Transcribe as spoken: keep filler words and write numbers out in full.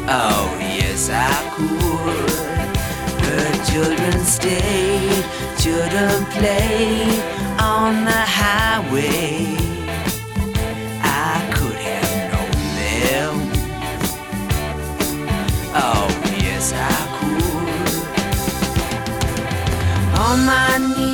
Oh, yes, I could. Heard children stay, children play on the highway. I could have known them. Oh, yes, I could. On my knees